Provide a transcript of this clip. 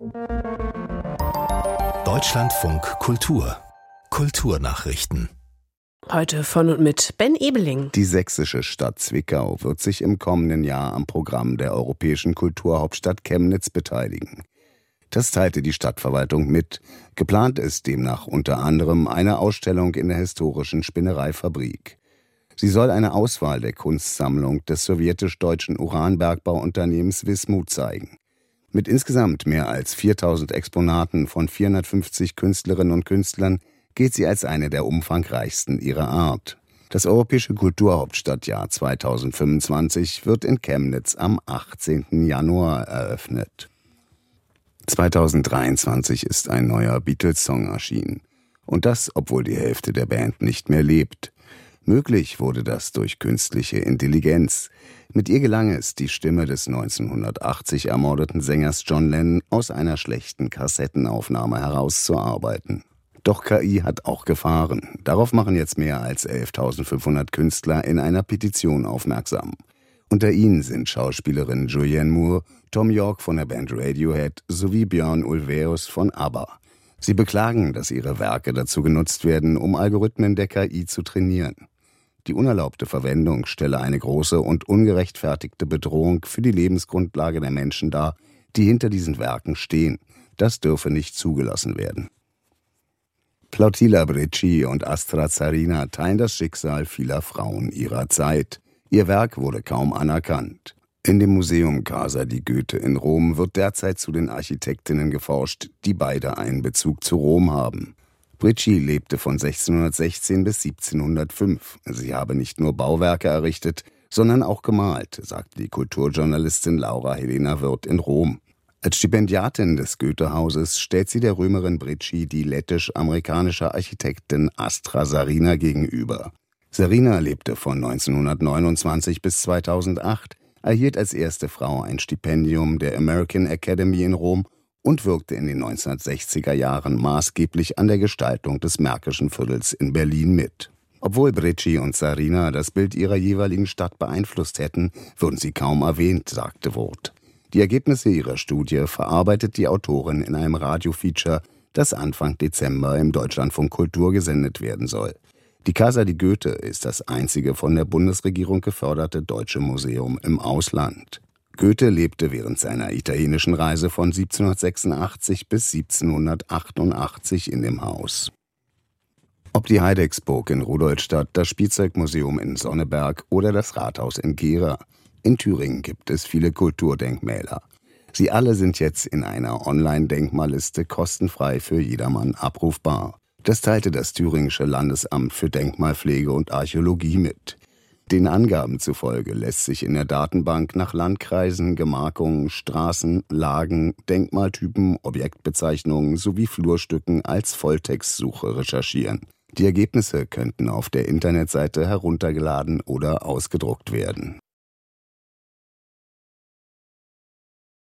Deutschlandfunk Kultur. Kulturnachrichten. Heute von und mit Ben Ebeling. Die sächsische Stadt Zwickau wird sich im kommenden Jahr am Programm der europäischen Kulturhauptstadt Chemnitz beteiligen. Das teilte die Stadtverwaltung mit. Geplant ist demnach unter anderem eine Ausstellung in der historischen Spinnereifabrik. Sie soll eine Auswahl der Kunstsammlung des sowjetisch-deutschen Uranbergbauunternehmens Wismut zeigen. Mit insgesamt mehr als 4000 Exponaten von 450 Künstlerinnen und Künstlern gilt sie als eine der umfangreichsten ihrer Art. Das Europäische Kulturhauptstadtjahr 2025 wird in Chemnitz am 18. Januar eröffnet. 2023 ist ein neuer Beatles-Song erschienen. Und das, obwohl die Hälfte der Band nicht mehr lebt. Möglich wurde das durch künstliche Intelligenz. Mit ihr gelang es, die Stimme des 1980 ermordeten Sängers John Lennon aus einer schlechten Kassettenaufnahme herauszuarbeiten. Doch KI hat auch Gefahren. Darauf machen jetzt mehr als 11.500 Künstler in einer Petition aufmerksam. Unter ihnen sind Schauspielerin Julianne Moore, Thom Yorke von der Band Radiohead sowie Björn Ulvaeus von ABBA. Sie beklagen, dass ihre Werke dazu genutzt werden, um Algorithmen der KI zu trainieren. Die unerlaubte Verwendung stelle eine große und ungerechtfertigte Bedrohung für die Lebensgrundlage der Menschen dar, die hinter diesen Werken stehen. Das dürfe nicht zugelassen werden. Plautilla Brecci und Astra Zarina teilen das Schicksal vieler Frauen ihrer Zeit. Ihr Werk wurde kaum anerkannt. In dem Museum Casa di Goethe in Rom wird derzeit zu den Architektinnen geforscht, die beide einen Bezug zu Rom haben. Brecci lebte von 1616 bis 1705. Sie habe nicht nur Bauwerke errichtet, sondern auch gemalt, sagte die Kulturjournalistin Laura Helena Wirth in Rom. Als Stipendiatin des Goethe-Hauses stellt sie der Römerin Brecci die lettisch-amerikanische Architektin Astra Zarina gegenüber. Zarina lebte von 1929 bis 2008, erhielt als erste Frau ein Stipendium der American Academy in Rom und wirkte in den 1960er Jahren maßgeblich an der Gestaltung des Märkischen Viertels in Berlin mit. Obwohl Brecci und Zarina das Bild ihrer jeweiligen Stadt beeinflusst hätten, würden sie kaum erwähnt, sagte Wirth. Die Ergebnisse ihrer Studie verarbeitet die Autorin in einem Radiofeature, das Anfang Dezember im Deutschlandfunk Kultur gesendet werden soll. Die Casa di Goethe ist das einzige von der Bundesregierung geförderte deutsche Museum im Ausland. Goethe lebte während seiner italienischen Reise von 1786 bis 1788 in dem Haus. Ob die Heidecksburg in Rudolstadt, das Spielzeugmuseum in Sonneberg oder das Rathaus in Gera, in Thüringen gibt es viele Kulturdenkmäler. Sie alle sind jetzt in einer Online-Denkmalliste kostenfrei für jedermann abrufbar. Das teilte das Thüringische Landesamt für Denkmalpflege und Archäologie mit. Den Angaben zufolge lässt sich in der Datenbank nach Landkreisen, Gemarkungen, Straßen, Lagen, Denkmaltypen, Objektbezeichnungen sowie Flurstücken als Volltextsuche recherchieren. Die Ergebnisse könnten auf der Internetseite heruntergeladen oder ausgedruckt werden.